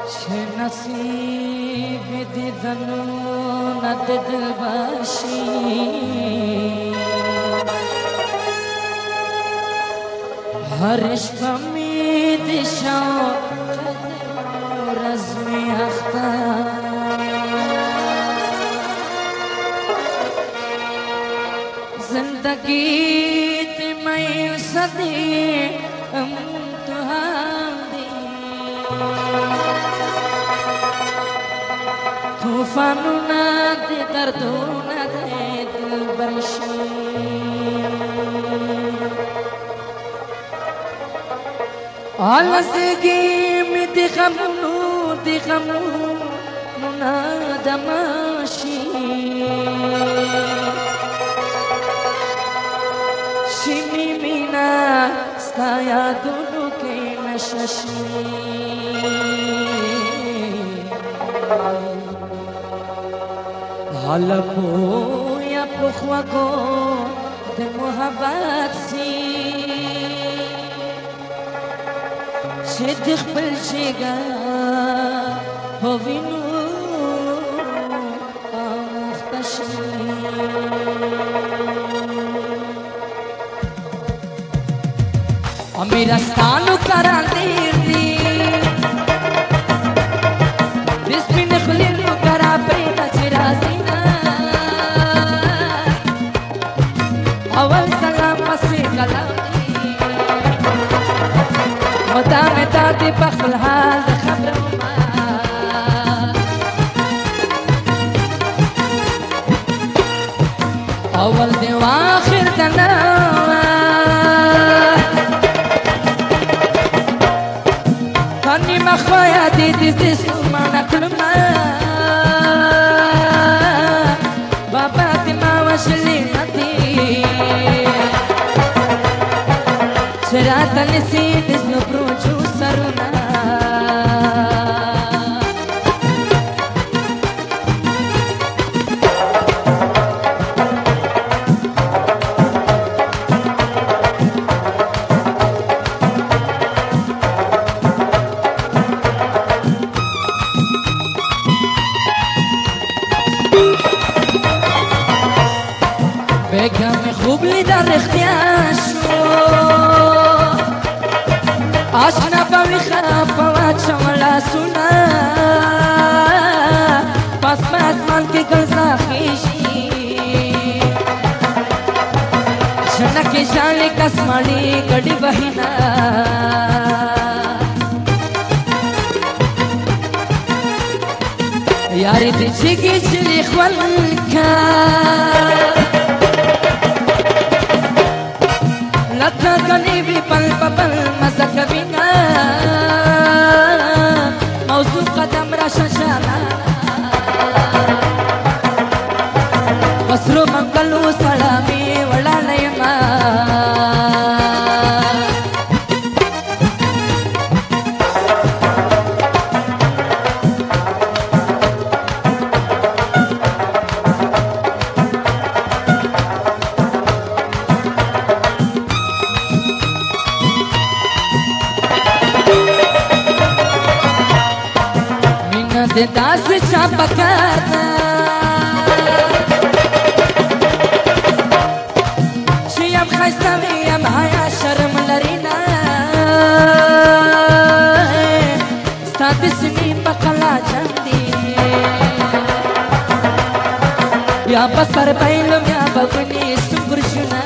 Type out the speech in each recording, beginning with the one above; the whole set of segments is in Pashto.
नसीब दिदनु नद दिलबाशी हर्ष बमीद शौक रज़्म अख्तर जिंदगी मैं सदी तूफानु ना दे दर्दो ना दे दिल बरशी आलसगी में दिखमनु ना दमाशी शिनी मीना स्ताया दोनों के नशशी हालपो या पुखवा को दे मोहब्बत सी शिद्ख बलशेगा हो विनु आमुख्तशी अमीरा स्थानु करा दीर्दी बिस्मिन खलीलु करा प्रेम चिराजीना अवल सलाम मसी कलामी मता में ताती पखल हाल खबर अवल दे आखिर दना فاني مخفايا دي تسمع نكلمة باباتي ما وشلي نتي شرات نسيت اسمه بروجو سرونا बेगम खूब लीदर इख्तियाशो आशना पवी खफवा चमला सुना पास आसमान की गलसा खीशी शना के शाले कसमानी गड़ी बहिना यारी दिछी की चिली ख्वलका लता गनीबी पल पल मज़ा कबीना मौजू कदम रशशाना वस्रो मंगलू सलामी वड़ा लयमा दास चापकाना शियम खस्ता में हाया शर्म लरीना स्तादिसनी पकला चंदी या बसर बैलम या बवनी सुपुरुषना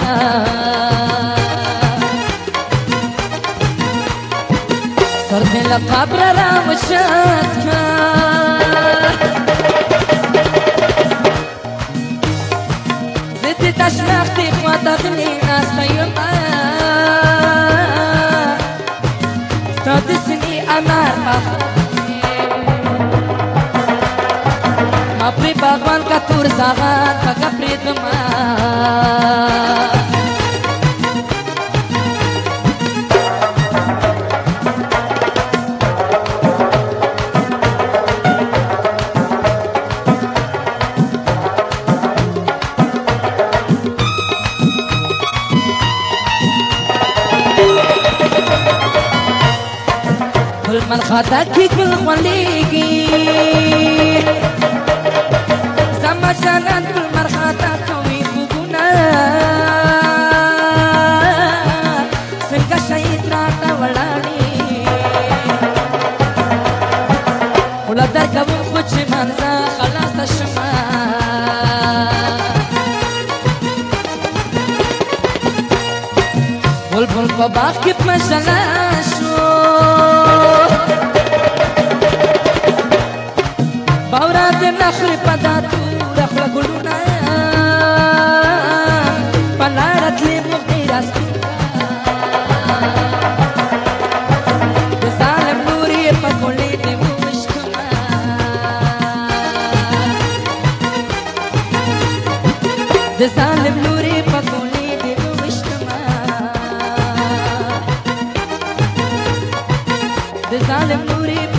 सरदे लकाब्र राम शास्त्रा زدت تشنختي وتغني ناس طيبة تدسني أمار ما بري باغوان كتور زاغان فكبري دما مرخاته کې ګل غوړېږي زما جانان ګل مرخاته کوي خوبونه څنګه شهید راته ولاړې خوله درکوم خو چې منځه خلاصه شمه بلبل په باغ کې په ژړا شو باورا دې نخرې په دا توره خوله ګلونه په لاره تلې مخې راستونه د ظالم لور یې په ګولې دې وویشتمه د ظالم لور یې په ګولې دې وویشتمه د ظالم لور یې